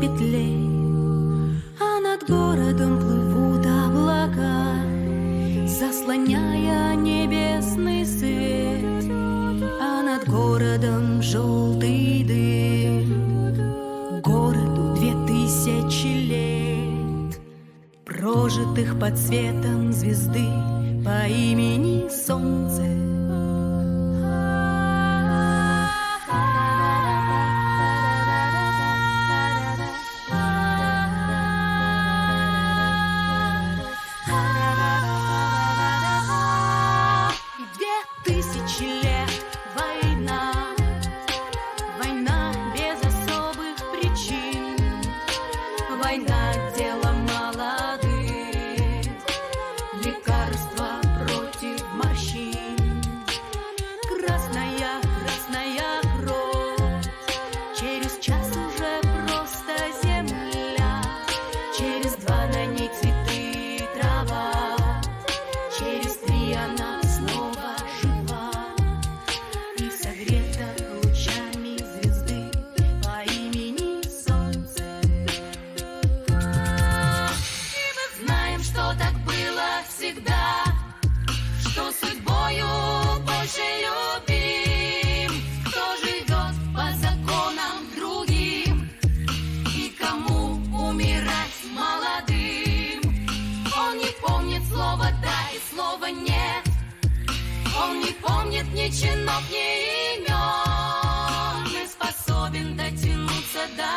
петле, а над городом плывут облака, заслоняя небесный свет, а над городом желтый дым. Городу 2000 лет, прожитых под светом звезды по имени Солнце. Война — дело молодых, лекарства против морщин. Красная, красная кровь, через час уже просто земля, через 2 на ней цветы и трава, через 3 она снова жива и согрета лучами звезды по имени Солнце. Что так было всегда, что судьбою больше любим, кто живет по законам другим и кому умирать молодым. Он не помнит слова «да» и слова «нет», он не помнит ни чинов, ни имен, не способен дотянуться до